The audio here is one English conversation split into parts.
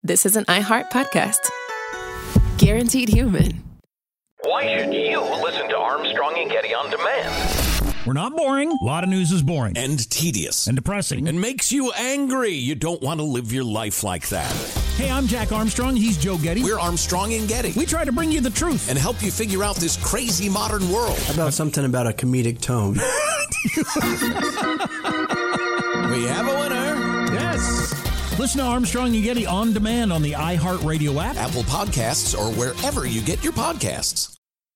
this is an iHeart podcast. Guaranteed human. Why should you listen to Armstrong and Getty on demand? We're not boring. A lot of news is boring. And tedious. And depressing. And makes you angry. You don't want to live your life like that. Hey, I'm Jack Armstrong. He's Joe Getty. We're Armstrong and Getty. We try to bring you the truth. And help you figure out this crazy modern world. How about something about a comedic tone? We have a winner. Yes. Listen to Armstrong and Getty on demand on the iHeartRadio app, Apple Podcasts, or wherever you get your podcasts.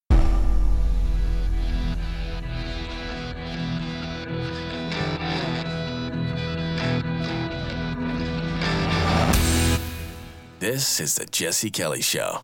This is the Jesse Kelly Show.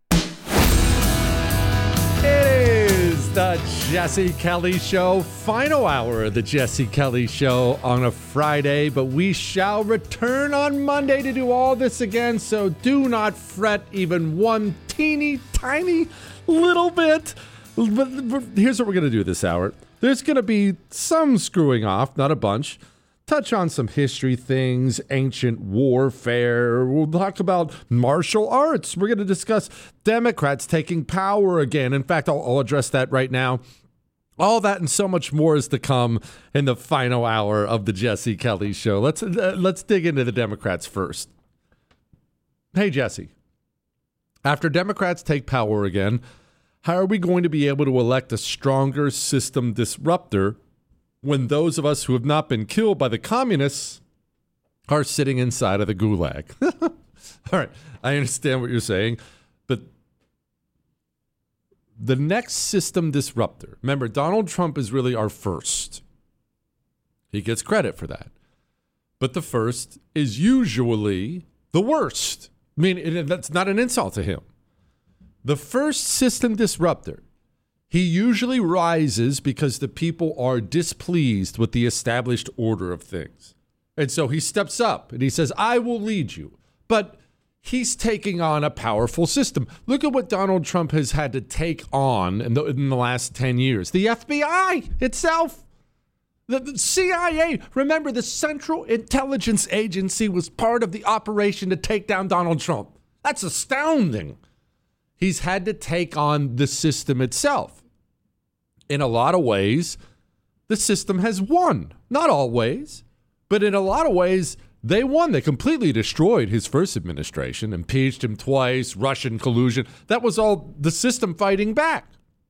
It is the Jesse Kelly Show, final hour of the Jesse Kelly Show on a Friday, but we shall return on Monday to do all this again, so do not fret even one teeny tiny little bit. But here's what we're going to do this hour. There's going to be some screwing off, not a bunch. Touch on some history things, ancient warfare. We'll talk about martial arts. We're going to discuss Democrats taking power again. In fact, I'll address that right now. All that and so much more is to come in the final hour of the Jesse Kelly Show. Let's dig into the Democrats first. Hey, Jesse. After Democrats take power again, how are we going to be able to elect a stronger system disruptor when those of us who have not been killed by the communists are sitting inside of the gulag? All right, I understand what you're saying, but the next system disruptor, remember, Donald Trump is really our first. He gets credit for that. But the first is usually the worst. I mean, that's not an insult to him. The first system disruptor, he usually rises because the people are displeased with the established order of things. And so he steps up and he says, I will lead you. But he's taking on a powerful system. Look at what Donald Trump has had to take on in the last 10 years. The FBI itself, the CIA. Remember, the Central Intelligence Agency was part of the operation to take down Donald Trump. That's astounding. He's had to take on the system itself. In a lot of ways, the system has won. Not always, but in a lot of ways, they won. They completely destroyed his first administration, impeached him twice, Russian collusion. That was all the system fighting back.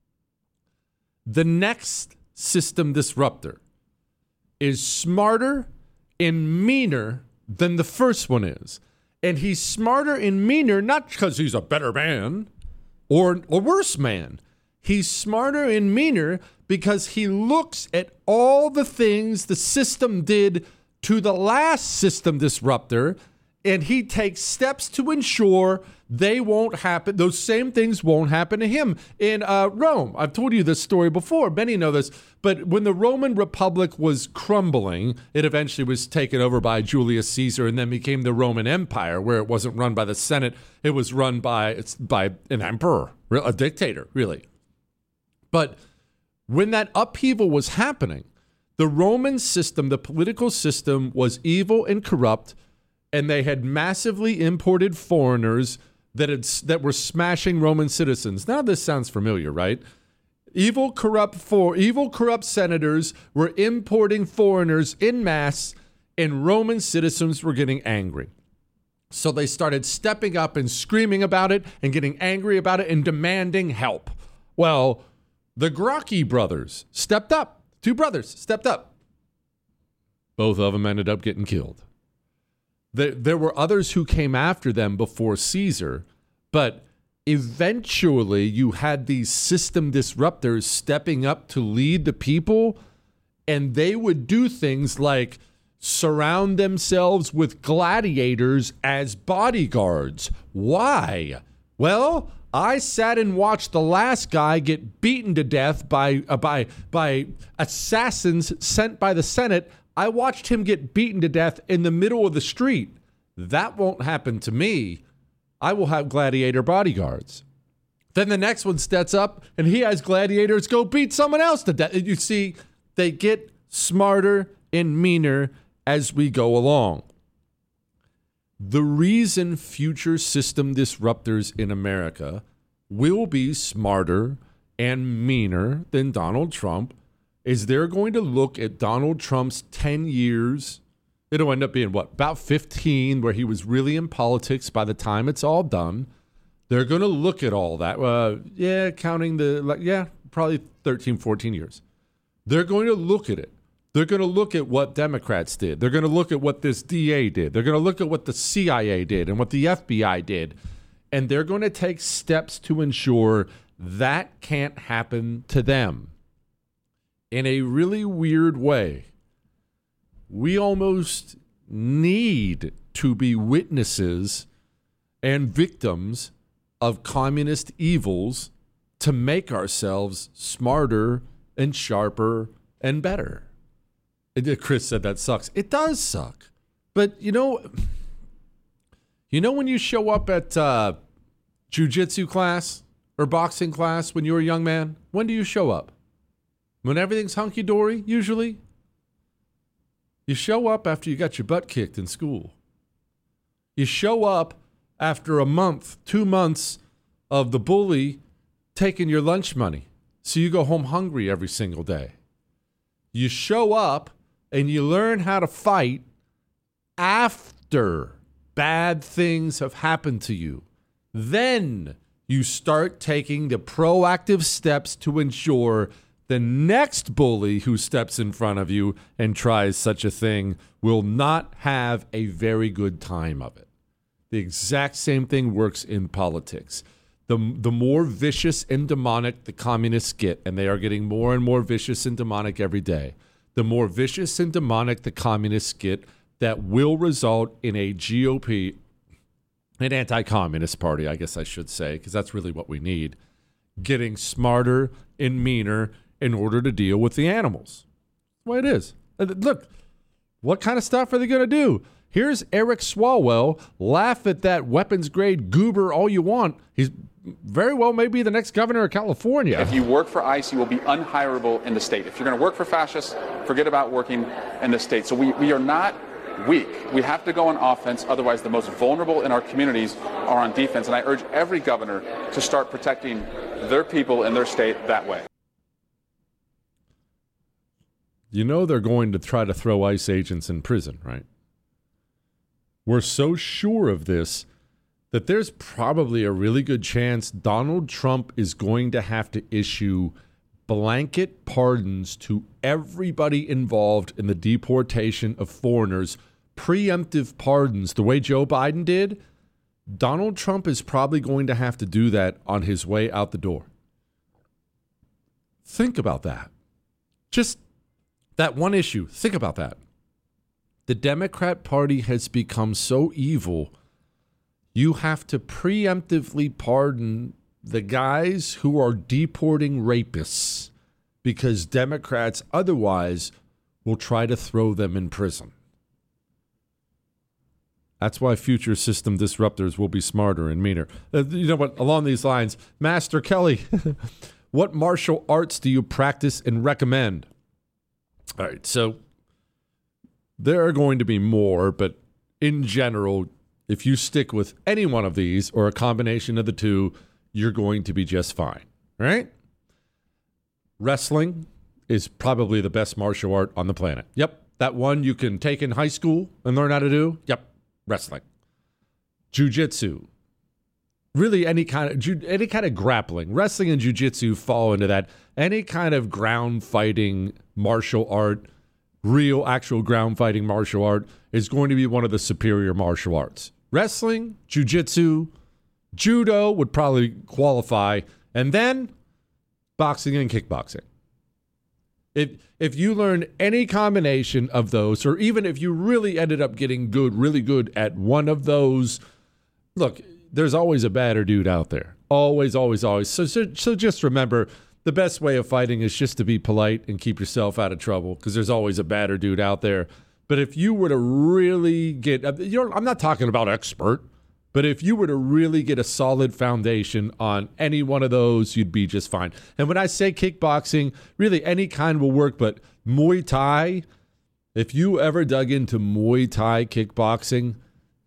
The next system disruptor is smarter and meaner than the first one is. And he's smarter and meaner not because he's a better man or a worse man. He's smarter and meaner because he looks at all the things the system did to the last system disruptor, and he takes steps to ensure they won't happen. Those same things won't happen to him. In Rome, I've told you this story before. Many know this, but when the Roman Republic was crumbling, it eventually was taken over by Julius Caesar and then became the Roman Empire, where it wasn't run by the Senate. It was run by an emperor, a dictator, really. But when that upheaval was happening, the Roman system, the political system, was evil and corrupt, and they had massively imported foreigners that were smashing Roman citizens. Now this sounds familiar, right? Evil, corrupt senators were importing foreigners en masse, and Roman citizens were getting angry. So they started stepping up and screaming about it and getting angry about it and demanding help. Well, the Gracchi brothers stepped up. Two brothers stepped up. Both of them ended up getting killed. There were others who came after them before Caesar, but eventually you had these system disruptors stepping up to lead the people, and they would do things like surround themselves with gladiators as bodyguards. Why? Well, I sat and watched the last guy get beaten to death by assassins sent by the Senate. I watched him get beaten to death in the middle of the street. That won't happen to me. I will have gladiator bodyguards. Then the next one steps up and he has gladiators go beat someone else to death. You see, they get smarter and meaner as we go along. The reason future system disruptors in America will be smarter and meaner than Donald Trump is they're going to look at Donald Trump's 10 years. It'll end up being, about 15, where he was really in politics by the time it's all done. They're going to look at all that. Counting probably 13, 14 years. They're going to look at it. They're going to look at what Democrats did. They're going to look at what this DA did. They're going to look at what the CIA did and what the FBI did. And they're going to take steps to ensure that can't happen to them. In a really weird way, we almost need to be witnesses and victims of communist evils to make ourselves smarter and sharper and better. Chris said that sucks. It does suck. But you know when you show up at jiu-jitsu class or boxing class when you're a young man, when do you show up? When everything's hunky-dory, usually? You show up after you got your butt kicked in school. You show up after a month, 2 months of the bully taking your lunch money. So you go home hungry every single day. You show up and you learn how to fight after bad things have happened to you. Then you start taking the proactive steps to ensure the next bully who steps in front of you and tries such a thing will not have a very good time of it. The exact same thing works in politics. The more vicious and demonic the communists get, and they are getting more and more vicious and demonic every day, the more vicious and demonic the communists get, that will result in a GOP, an anti-communist party, I guess I should say, because that's really what we need, getting smarter and meaner in order to deal with the animals. That's the way it is. Look, what kind of stuff are they going to do? Here's Eric Swalwell. Laugh at that weapons-grade goober all you want. He's very well may be the next governor of California. If you work for ICE, you will be unhirable in the state. If you're going to work for fascists, forget about working in the state. So we are not weak. We have to go on offense. Otherwise, the most vulnerable in our communities are on defense. And I urge every governor to start protecting their people in their state that way. You know they're going to try to throw ICE agents in prison, right? We're so sure of this that there's probably a really good chance Donald Trump is going to have to issue blanket pardons to everybody involved in the deportation of foreigners, preemptive pardons, the way Joe Biden did. Donald Trump is probably going to have to do that on his way out the door. Think about that. Just that one issue. Think about that. The Democrat Party has become so evil, you have to preemptively pardon the guys who are deporting rapists because Democrats otherwise will try to throw them in prison. That's why future system disruptors will be smarter and meaner. You know what? Along these lines, Master Kelly, what martial arts do you practice and recommend? All right, so there are going to be more, but in general, if you stick with any one of these or a combination of the two, you're going to be just fine, right? Wrestling is probably the best martial art on the planet. Yep, that one you can take in high school and learn how to do. Yep, wrestling. Jiu-jitsu. Really any kind of grappling. Wrestling and jiu-jitsu fall into that. Any kind of ground fighting martial art, real actual ground fighting martial art is going to be one of the superior martial arts. Wrestling, jiu-jitsu, judo would probably qualify, and then boxing and kickboxing. If you learn any combination of those, or even if you really ended up getting really good at one of those, look, there's always a badder dude out there. Always, always, always. So just remember, the best way of fighting is just to be polite and keep yourself out of trouble, because there's always a badder dude out there. But if you were to really get, I'm not talking about expert, but if you were to really get a solid foundation on any one of those, you'd be just fine. And when I say kickboxing, really any kind will work, but Muay Thai, if you ever dug into Muay Thai kickboxing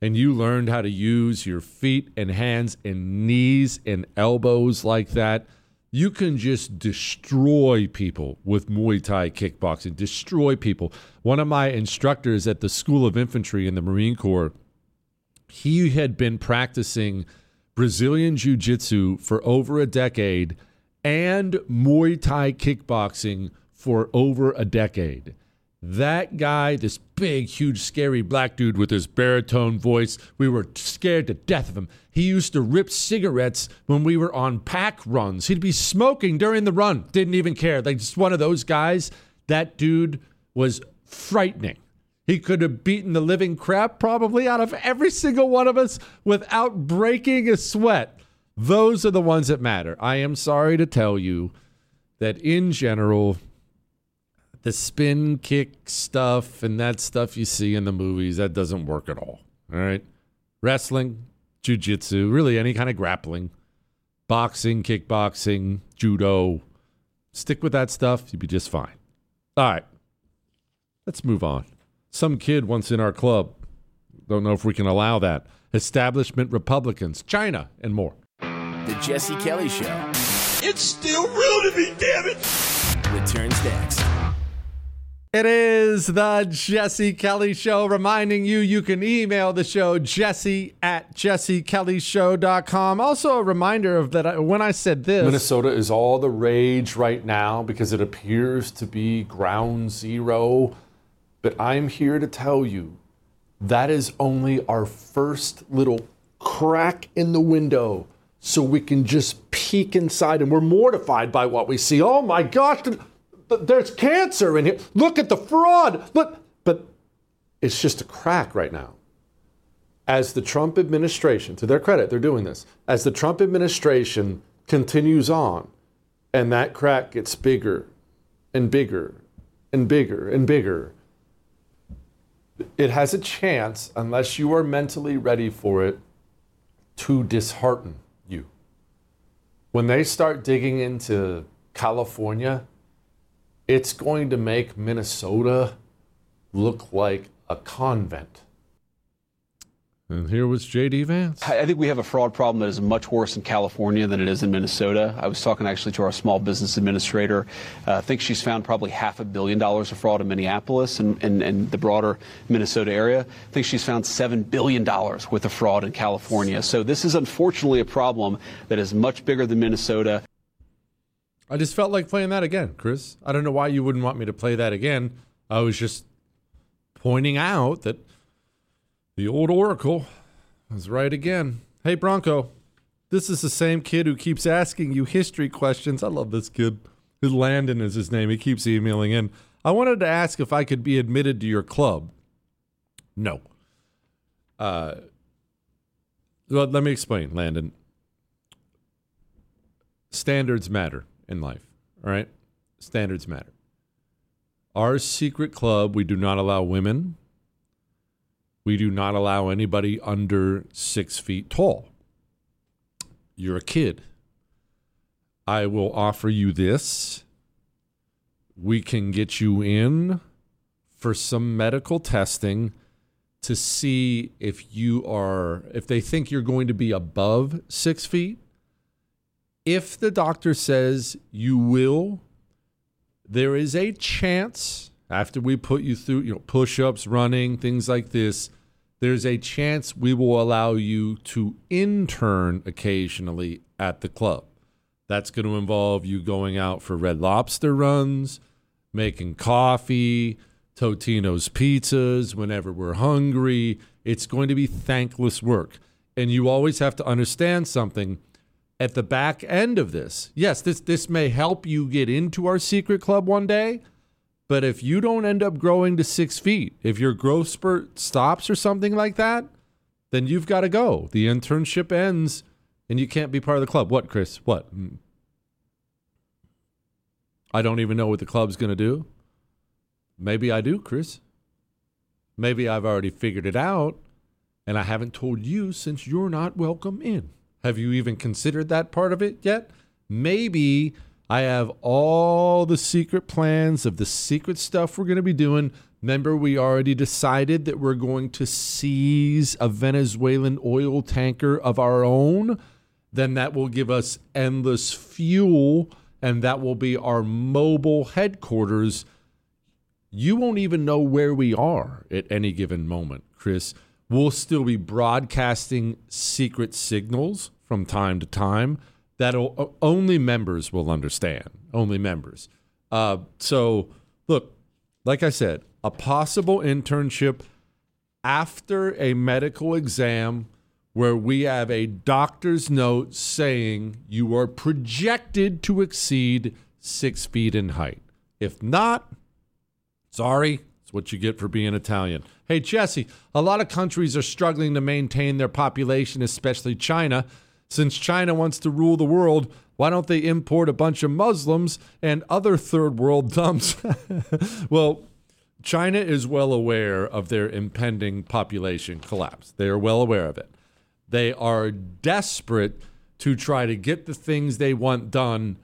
and you learned how to use your feet and hands and knees and elbows like that, you can just destroy people with Muay Thai kickboxing, destroy people. One of my instructors at the School of Infantry in the Marine Corps, he had been practicing Brazilian Jiu-Jitsu for over a decade and Muay Thai kickboxing for over a decade. That guy, this big, huge, scary black dude with his baritone voice, we were scared to death of him. He used to rip cigarettes when we were on pack runs. He'd be smoking during the run. Didn't even care. Like, just one of those guys. That dude was frightening. He could have beaten the living crap probably out of every single one of us without breaking a sweat. Those are the ones that matter. I am sorry to tell you that in general, the spin kick stuff and that stuff you see in the movies, that doesn't work at all. All right? Wrestling, jiu-jitsu, really any kind of grappling, boxing, kickboxing, judo. Stick with that stuff, you'll be just fine. All right. Let's move on. Some kid once in our club. Don't know if we can allow that. Establishment Republicans, China, and more. The Jesse Kelly Show. It's still real to me, damn it! Returns next. It is the Jesse Kelly Show, reminding you can email the show, jesse@jessekellyshow.com. Also a reminder of that when I said this. Minnesota is all the rage right now because it appears to be ground zero. But I'm here to tell you that is only our first little crack in the window so we can just peek inside, and we're mortified by what we see. Oh my gosh, there's cancer in here. Look at the fraud. Look, but it's just a crack right now. As the Trump administration, to their credit, they're doing this. As the Trump administration continues on, and that crack gets bigger and bigger and bigger and bigger, it has a chance, unless you are mentally ready for it, to dishearten you. When they start digging into California, it's going to make Minnesota look like a convent. And here was J.D. Vance. I think we have a fraud problem that is much worse in California than it is in Minnesota. I was talking actually to our small business administrator. I think she's found probably $500 million of fraud in Minneapolis and the broader Minnesota area. I think she's found $7 billion worth of fraud in California. So this is unfortunately a problem that is much bigger than Minnesota. I just felt like playing that again, Chris. I don't know why you wouldn't want me to play that again. I was just pointing out that the old Oracle was right again. Hey, Bronco, this is the same kid who keeps asking you history questions. I love this kid. Landon is his name. He keeps emailing in. I wanted to ask if I could be admitted to your club. No. Well, let me explain, Landon. Standards matter in life, all right? Standards matter. Our secret club, we do not allow women. We do not allow anybody under 6 feet tall. You're a kid. I will offer you this. We can get you in for some medical testing to see if they think you're going to be above 6 feet. If the doctor says you will, there is a chance after we put you through, push-ups, running, things like this, there's a chance we will allow you to intern occasionally at the club. That's going to involve you going out for Red Lobster runs, making coffee, Totino's pizzas whenever we're hungry. It's going to be thankless work. And you always have to understand something. At the back end of this, yes, this may help you get into our secret club one day, but if you don't end up growing to 6 feet, if your growth spurt stops or something like that, then you've got to go. The internship ends and you can't be part of the club. What, Chris? What? I don't even know what the club's going to do. Maybe I do, Chris. Maybe I've already figured it out and I haven't told you since you're not welcome in. Have you even considered that part of it yet? Maybe I have all the secret plans of the secret stuff we're going to be doing. Remember, we already decided that we're going to seize a Venezuelan oil tanker of our own. Then that will give us endless fuel, and that will be our mobile headquarters. You won't even know where we are at any given moment, Chris. We'll still be broadcasting secret signals from time to time that only members will understand. Only members. So, look, like I said, a possible internship after a medical exam where we have a doctor's note saying you are projected to exceed 6 feet in height. If not, sorry, it's what you get for being Italian. Hey, Jesse, a lot of countries are struggling to maintain their population, especially China. Since China wants to rule the world, why don't they import a bunch of Muslims and other third world dumps? Well, China is well aware of their impending population collapse. They are well aware of it. They are desperate to try to get the things they want done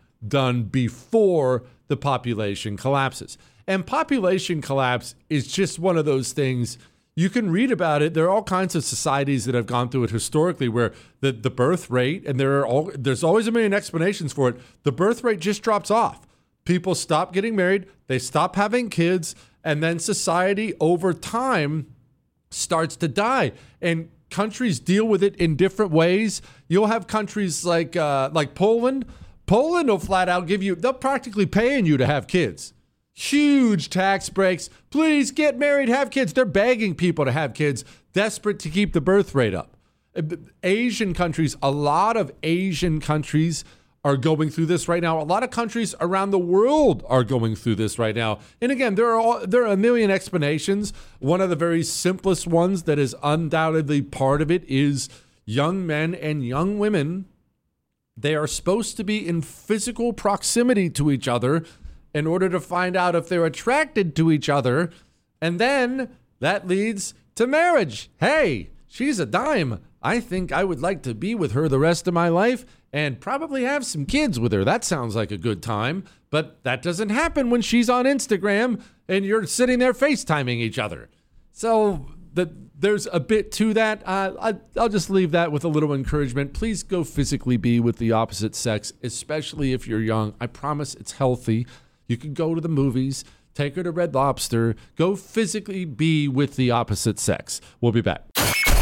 before the population collapses. And population collapse is just one of those things. You can read about it. There are all kinds of societies that have gone through it historically where the birth rate, and there's always a million explanations for it, the birth rate just drops off. People stop getting married, they stop having kids, and then society over time starts to die. And countries deal with it in different ways. You'll have countries like Poland. Poland will flat out they'll practically paying you to have kids. Huge tax breaks. Please get married, have kids. They're begging people to have kids, desperate to keep the birth rate up. Asian countries, a lot of Asian countries are going through this right now. A lot of countries around the world are going through this right now. And again, there are a million explanations. One of the very simplest ones that is undoubtedly part of it is young men and young women. They are supposed to be in physical proximity to each other in order to find out if they're attracted to each other. And then that leads to marriage. Hey, she's a dime. I think I would like to be with her the rest of my life and probably have some kids with her. That sounds like a good time. But that doesn't happen when she's on Instagram and you're sitting there FaceTiming each other. So there's a bit to that. I'll just leave that with a little encouragement. Please go physically be with the opposite sex, especially if you're young. I promise it's healthy. You can go to the movies, take her to Red Lobster, go physically be with the opposite sex. We'll be back.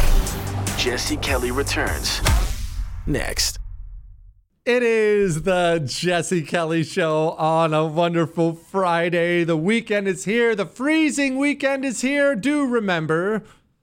Jesse Kelly returns next. It is the Jesse Kelly Show on a wonderful Friday. The weekend is here. The freezing weekend is here. Do remember,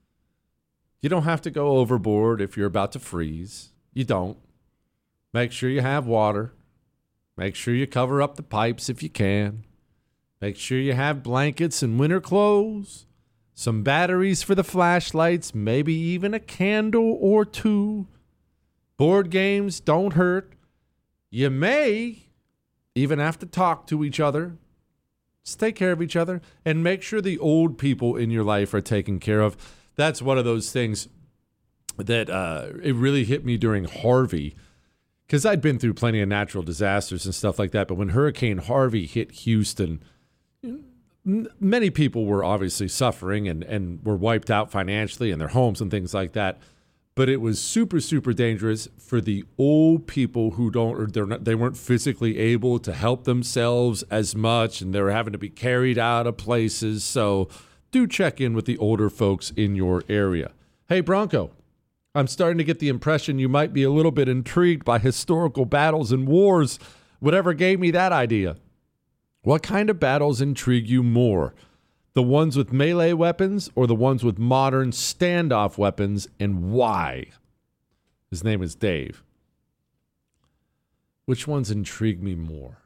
you don't have to go overboard if you're about to freeze. You don't. Make sure you have water. Make sure you cover up the pipes if you can. Make sure you have blankets and winter clothes, some batteries for the flashlights, maybe even a candle or two. Board games don't hurt. You may even have to talk to each other. Just take care of each other and make sure the old people in your life are taken care of. That's one of those things that it really hit me during Harvey. Because I'd been through plenty of natural disasters and stuff like that. But when Hurricane Harvey hit Houston, many people were obviously suffering and were wiped out financially in their homes and things like that. But it was super, super dangerous for the old people who they weren't physically able to help themselves as much. And they were having to be carried out of places. So do check in with the older folks in your area. Hey, Bronco. I'm starting to get the impression you might be a little bit intrigued by historical battles and wars. Whatever gave me that idea. What kind of battles intrigue you more? The ones with melee weapons or the ones with modern standoff weapons, and why? His name is Dave. Which ones intrigue me more?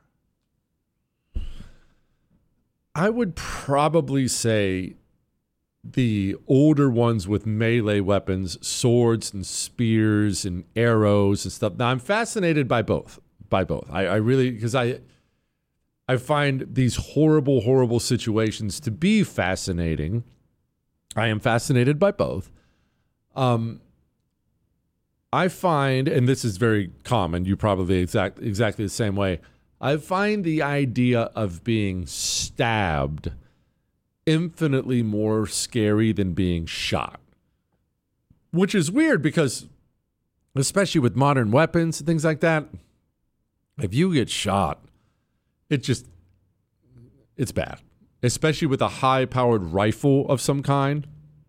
I would probably say the older ones with melee weapons, swords and spears and arrows and stuff. Now, I'm fascinated by both. I really, because I find these horrible, horrible situations to be fascinating. I am fascinated by both. I find, and this is very common, you probably exactly the same way, I find the idea of being stabbed infinitely more scary than being shot. Which is weird because, especially with modern weapons and things like that, if you get shot, it's bad. Especially with a high-powered rifle of some kind.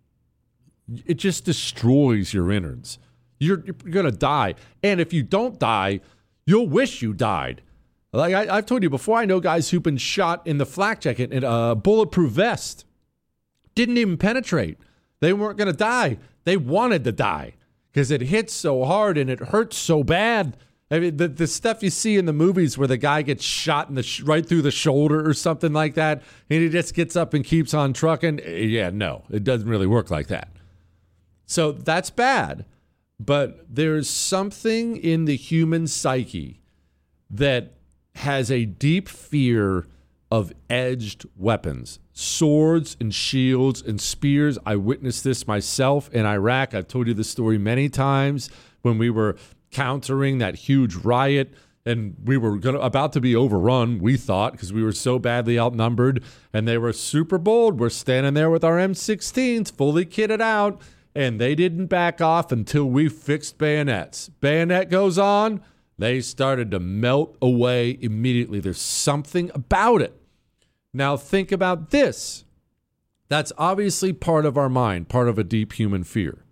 It just destroys your innards. You're going to die. And if you don't die, you'll wish you died. Like I've told you before, I know guys who've been shot in the flak jacket in a bulletproof vest. Didn't even penetrate. They weren't going to die. They wanted to die because it hits so hard and it hurts so bad. I mean, the stuff you see in the movies where the guy gets shot in right through the shoulder or something like that, and he just gets up and keeps on trucking. Yeah, no, it doesn't really work like that. So that's bad. But there's something in the human psyche that has a deep fear of edged weapons, swords and shields and spears. I witnessed this myself in Iraq. I've told you this story many times when we were countering that huge riot and we were about to be overrun, we thought, because we were so badly outnumbered, and they were super bold. We're standing there with our M16s fully kitted out, and they didn't back off until we fixed bayonets. Bayonet goes on, they started to melt away immediately. There's something about it. Now think about this. That's obviously part of our mind, part of a deep human fear.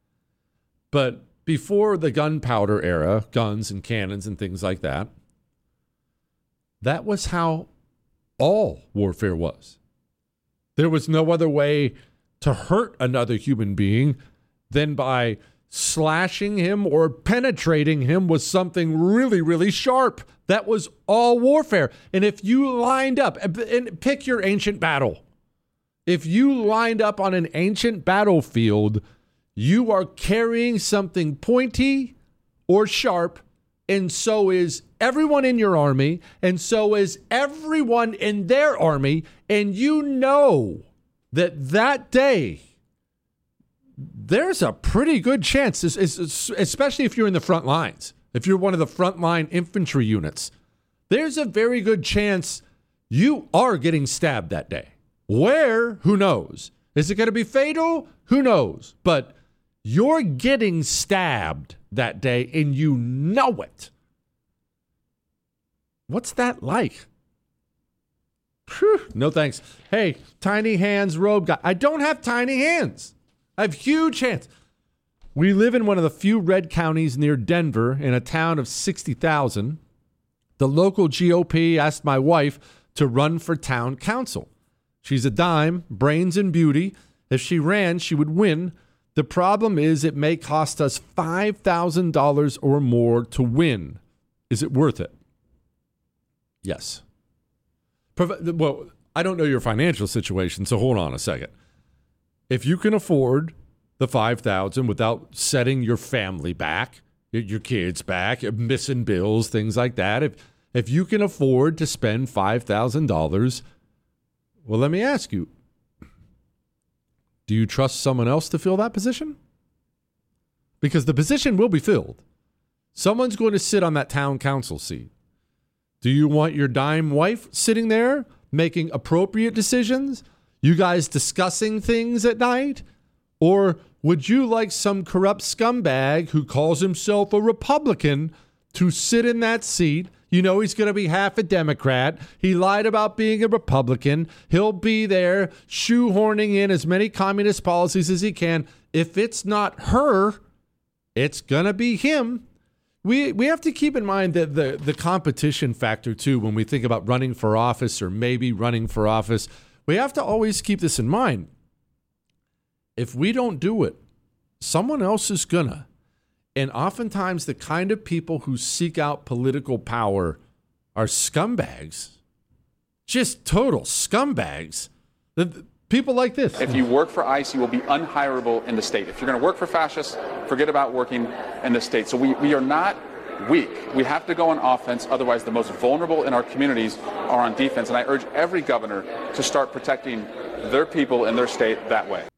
But before the gunpowder era, guns and cannons and things like that, that was how all warfare was. There was no other way to hurt another human being than by slashing him or penetrating him with something really, really sharp. That was all warfare. And if you lined up, and pick your ancient battle, if you lined up on an ancient battlefield, you are carrying something pointy or sharp, and so is everyone in your army, and so is everyone in their army, and you know that day, there's a pretty good chance, especially if you're in the front lines, if you're one of the frontline infantry units, there's a very good chance you are getting stabbed that day. Where? Who knows? Is it going to be fatal? Who knows? But you're getting stabbed that day, and you know it. What's that like? Whew, no thanks. Hey, tiny hands robe guy. I don't have tiny hands. I have huge hands. We live in one of the few red counties near Denver in a town of 60,000. The local GOP asked my wife to run for town council. She's a dime, brains and beauty. If she ran, she would win. The problem is it may cost us $5,000 or more to win. Is it worth it? Yes. Well, I don't know your financial situation, so hold on a second. If you can afford the $5,000 without setting your family back, your kids back, missing bills, things like that, if you can afford to spend $5,000, well, let me ask you, do you trust someone else to fill that position? Because the position will be filled. Someone's going to sit on that town council seat. Do you want your dime wife sitting there making appropriate decisions? You guys discussing things at night? Or would you like some corrupt scumbag who calls himself a Republican to sit in that seat? You know he's going to be half a Democrat. He lied about being a Republican. He'll be there shoehorning in as many communist policies as he can. If it's not her, it's going to be him. We have to keep in mind that the competition factor, too, when we think about running for office or maybe running for office, we have to always keep this in mind. If we don't do it, someone else is gonna. And oftentimes the kind of people who seek out political power are scumbags. Just total scumbags. People like this. If you work for ICE, you will be unhirable in the state. If you're going to work for fascists, forget about working in the state. So we are not weak. We have to go on offense. Otherwise, the most vulnerable in our communities are on defense. And I urge every governor to start protecting their people in their state that way.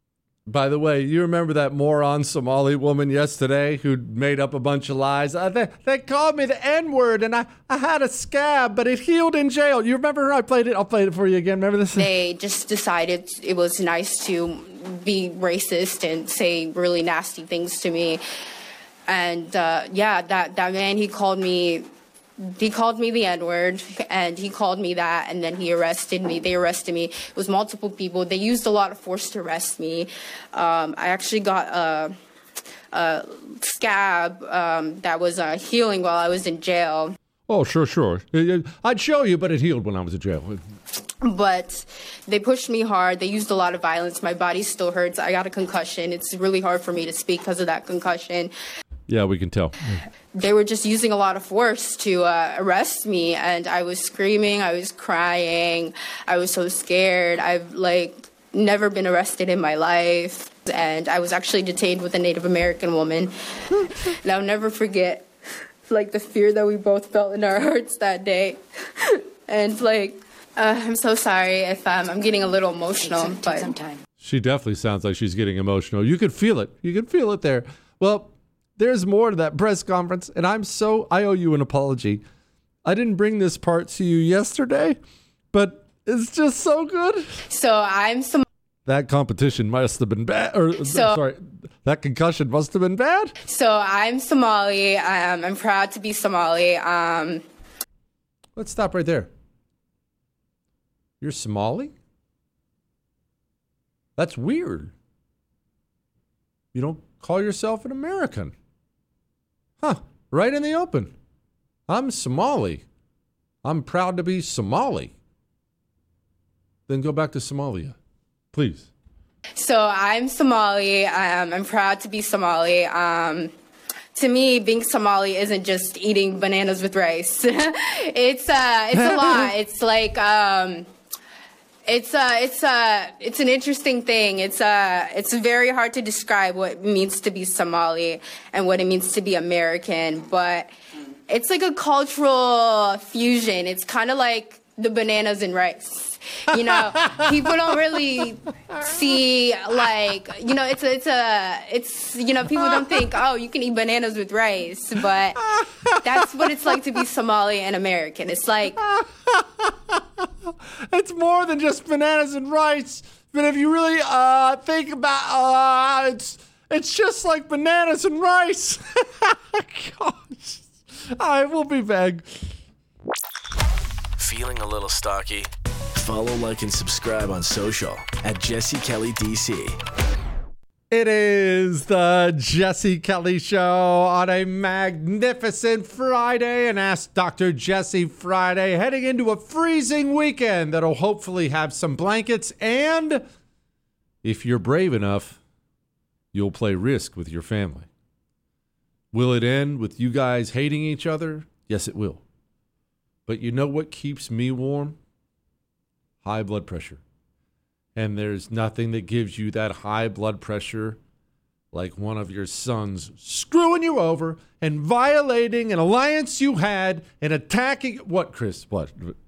By the way, you remember that moron Somali woman yesterday who made up a bunch of lies? They called me the N-word, and I had a scab, but it healed in jail. You remember her? I'll play it for you again. Remember this? They just decided it was nice to be racist and say really nasty things to me. And that man, he called me the N-word, and he called me that, and then he arrested me. They arrested me. It was multiple people. They used a lot of force to arrest me. I actually got a scab that was healing while I was in jail. Oh, sure. I'd show you, but it healed when I was in jail. But they pushed me hard. They used a lot of violence. My body still hurts. I got a concussion. It's really hard for me to speak because of that concussion. Yeah, we can tell. They were just using a lot of force to arrest me, and I was screaming, I was crying, I was so scared. I've never been arrested in my life, and I was actually detained with a Native American woman. And I'll never forget the fear that we both felt in our hearts that day. And I'm so sorry if I'm getting a little emotional. Take some time. She definitely sounds like she's getting emotional. You could feel it. You could feel it there. Well, there's more to that press conference, and I owe you an apology. I didn't bring this part to you yesterday, but it's just so good. So that competition must have been bad. That concussion must have been bad. So I'm Somali. I'm proud to be Somali. Let's stop right there. You're Somali? That's weird. You don't call yourself an American. Huh, right in the open. I'm Somali. I'm proud to be Somali. Then go back to Somalia, please. So I'm Somali. I'm proud to be Somali. To me, being Somali isn't just eating bananas with rice. It's a lot. It's an interesting thing. It's very hard to describe what it means to be Somali and what it means to be American, but it's like a cultural fusion. It's kind of like the bananas and rice. People don't really see people don't think, oh, you can eat bananas with rice, but that's what it's like to be Somali and American. It's like it's more than just bananas and rice. But if you really think about it's just like bananas and rice. Gosh. All right, we'll be back. Feeling a little stocky? Follow, like, and subscribe on social at Jesse Kelly DC. It is the Jesse Kelly Show on a magnificent Friday, and Ask Dr. Jesse Friday, heading into a freezing weekend that'll hopefully have some blankets, and if you're brave enough, you'll play Risk with your family. Will it end with you guys hating each other? Yes, it will. But you know what keeps me warm? High blood pressure. And there's nothing that gives you that high blood pressure like one of your sons screwing you over and violating an alliance you had and attacking... What, Chris? What?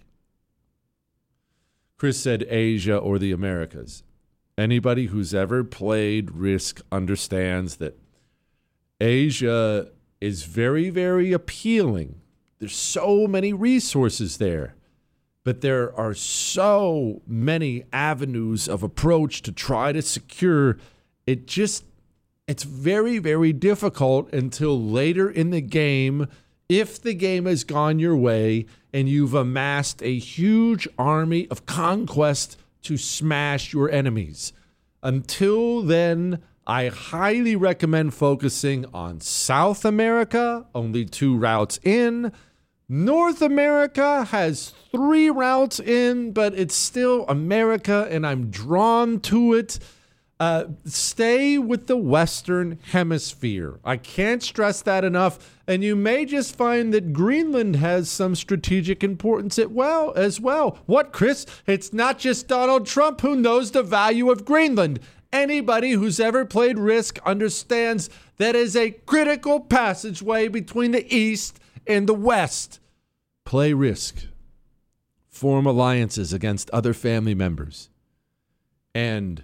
Chris said Asia or the Americas. Anybody who's ever played Risk understands that Asia is very, very appealing. There's so many resources there. But there are so many avenues of approach to try to secure it. It's very, very difficult until later in the game, if the game has gone your way and you've amassed a huge army of conquest to smash your enemies. Until then, I highly recommend focusing on South America, only 2 routes in. North America has 3 routes in, but it's still America, and I'm drawn to it. Stay with the Western Hemisphere. I can't stress that enough. And you may just find that Greenland has some strategic importance as well. What, Chris? It's not just Donald Trump who knows the value of Greenland. Anybody who's ever played Risk understands that is a critical passageway between the East and the West. Play Risk. Form alliances against other family members. And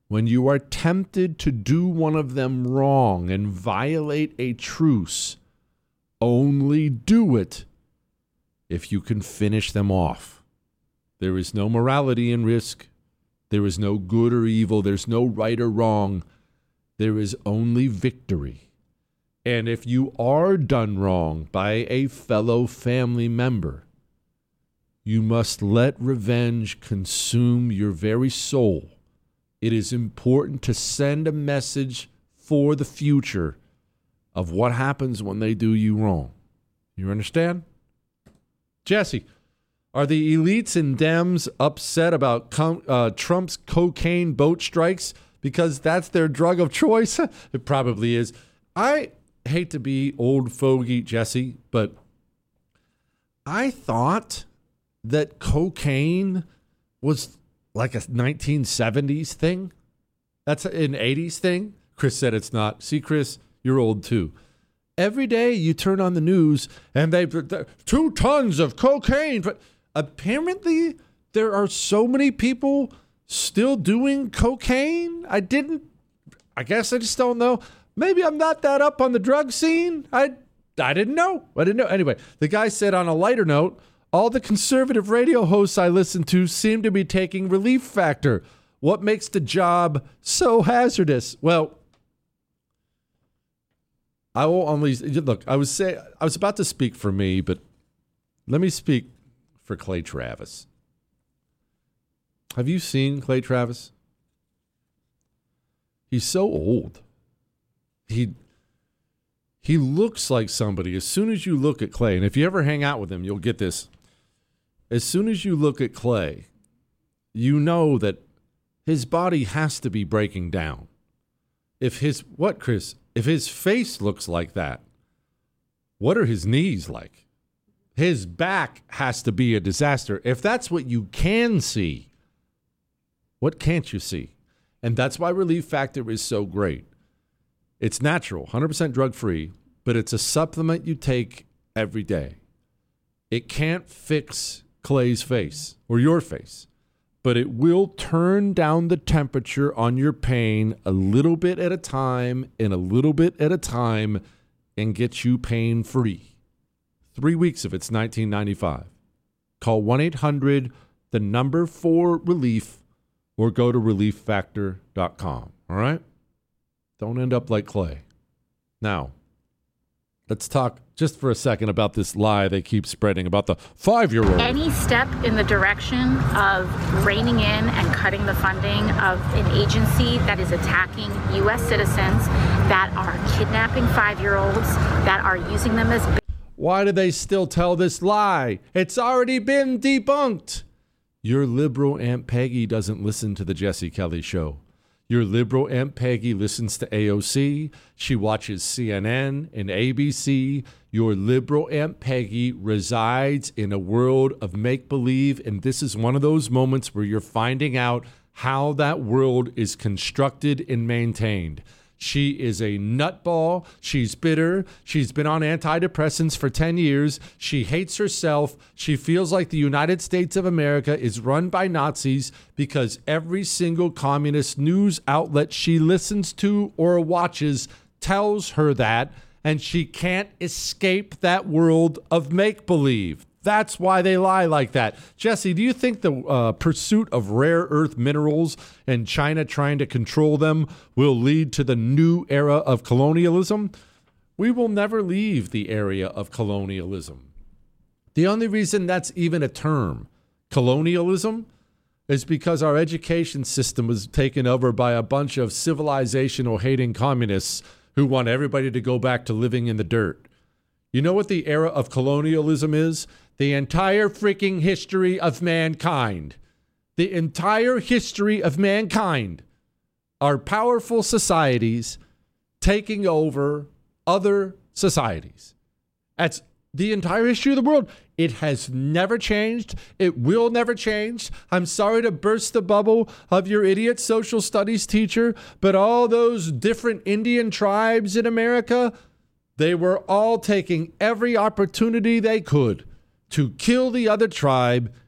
when you are tempted to do one of them wrong and violate a truce, only do it if you can finish them off. There is no morality in risk. There is no good or evil. There's no right or wrong. There is only victory. And if you are done wrong by a fellow family member, you must let revenge consume your very soul. It is important to send a message for the future of what happens when they do you wrong. You understand? Jesse, are the elites and Dems upset about Trump's cocaine boat strikes because that's their drug of choice? It probably is. I hate to be old fogey, Jesse, but I thought that cocaine was like a 1970s thing. That's an 80s thing. Chris said it's not. See, Chris, you're old too. Every day you turn on the news and they've 2 tons of cocaine. But apparently there are so many people still doing cocaine. I guess I just don't know. Maybe I'm not that up on the drug scene. I didn't know. Anyway, the guy said on a lighter note, all the conservative radio hosts I listen to seem to be taking Relief Factor. What makes the job so hazardous? Well, I will only look. I was about to speak for me, but let me speak for Clay Travis. Have you seen Clay Travis? He's so old. He looks like somebody. As soon as you look at Clay, and if you ever hang out with him, you'll get this. As soon as you look at Clay, you know that his body has to be breaking down. If his face looks like that, what are his knees like? His back has to be a disaster. If that's what you can see, what can't you see? And that's why Relief Factor is so great. It's natural, 100% drug-free, but it's a supplement you take every day. It can't fix Clay's face or your face, but it will turn down the temperature on your pain a little bit at a time and a little bit at a time and get you pain-free. 3 weeks of it's $19.95. Call 1-800-4-RELIEF or go to relieffactor.com. All right? Don't end up like Clay. Now, let's talk just for a second about this lie they keep spreading about the 5-year-old. Any step in the direction of reining in and cutting the funding of an agency that is attacking U.S. citizens, that are kidnapping 5-year-olds, that are using them as... Why do they still tell this lie? It's already been debunked. Your liberal Aunt Peggy doesn't listen to the Jesse Kelly Show. Your liberal Aunt Peggy listens to AOC. She watches CNN and ABC. Your liberal Aunt Peggy resides in a world of make-believe, and this is one of those moments where you're finding out how that world is constructed and maintained. She is a nutball. She's bitter. She's been on antidepressants for 10 years. She hates herself. She feels like the United States of America is run by Nazis because every single communist news outlet she listens to or watches tells her that, and she can't escape that world of make-believe. That's why they lie like that. Jesse, do you think the pursuit of rare earth minerals and China trying to control them will lead to the new era of colonialism? We will never leave the area of colonialism. The only reason that's even a term, colonialism, is because our education system was taken over by a bunch of civilizational-hating communists who want everybody to go back to living in the dirt. You know what the era of colonialism is? The entire freaking history of mankind. The entire history of mankind are powerful societies taking over other societies. That's the entire history of the world. It has never changed. It will never change. I'm sorry to burst the bubble of your idiot social studies teacher, but all those different Indian tribes in America, they were all taking every opportunity they could to kill the other tribe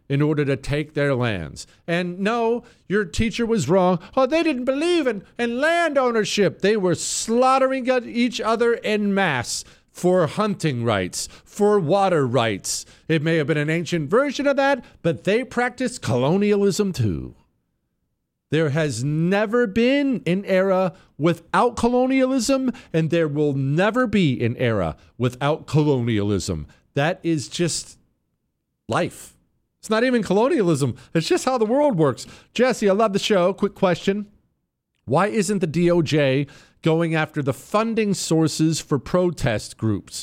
in order to take their lands. And no, your teacher was wrong. Oh, they didn't believe in land ownership. They were slaughtering each other en masse for hunting rights, for water rights. It may have been an ancient version of that, but they practiced colonialism too. There has never been an era without colonialism, and there will never be an era without colonialism. That is just life. It's not even colonialism. It's just how the world works. Jesse, I love the show. Quick question. Why isn't the DOJ going after the funding sources for protest groups?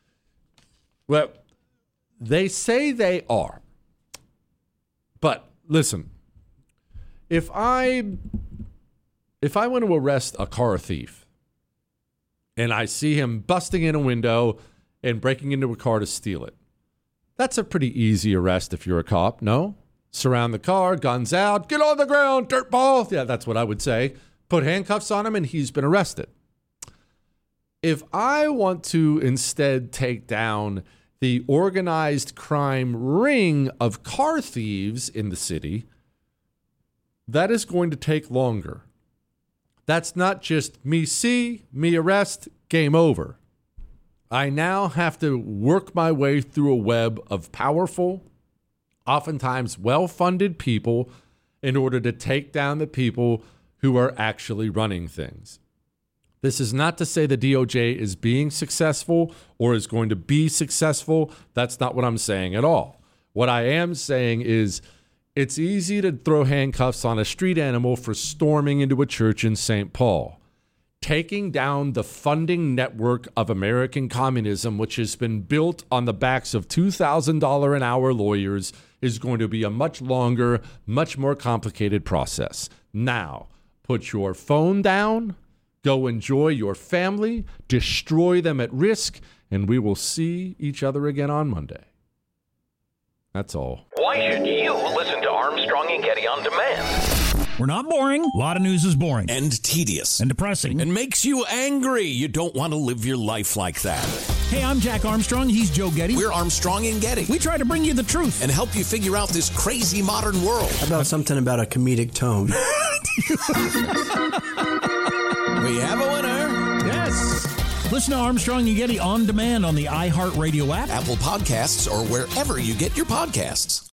Well, they say they are. But listen, if I want to arrest a car thief and I see him busting in a window and breaking into a car to steal it, that's a pretty easy arrest if you're a cop, no? Surround the car, guns out, get on the ground, dirtball. Yeah, that's what I would say. Put handcuffs on him and he's been arrested. If I want to instead take down the organized crime ring of car thieves in the city, that is going to take longer. That's not just me see, me arrest, game over. I now have to work my way through a web of powerful, oftentimes well-funded people in order to take down the people who are actually running things. This is not to say the DOJ is being successful or is going to be successful. That's not what I'm saying at all. What I am saying is it's easy to throw handcuffs on a street animal for storming into a church in St. Paul. Taking down the funding network of American communism, which has been built on the backs of $2,000 an hour lawyers, is going to be a much longer, much more complicated process. Now, put your phone down, go enjoy your family, destroy them at risk, and we will see each other again on Monday. That's all. Why should you listen to Armstrong and Getty on demand? We're not boring. A lot of news is boring. And tedious. And depressing. And makes you angry. You don't want to live your life like that. Hey, I'm Jack Armstrong. He's Joe Getty. We're Armstrong and Getty. We try to bring you the truth. And help you figure out this crazy modern world. How about something about a comedic tone? We have a winner. Yes. Listen to Armstrong and Getty on demand on the iHeartRadio app, Apple Podcasts, or wherever you get your podcasts.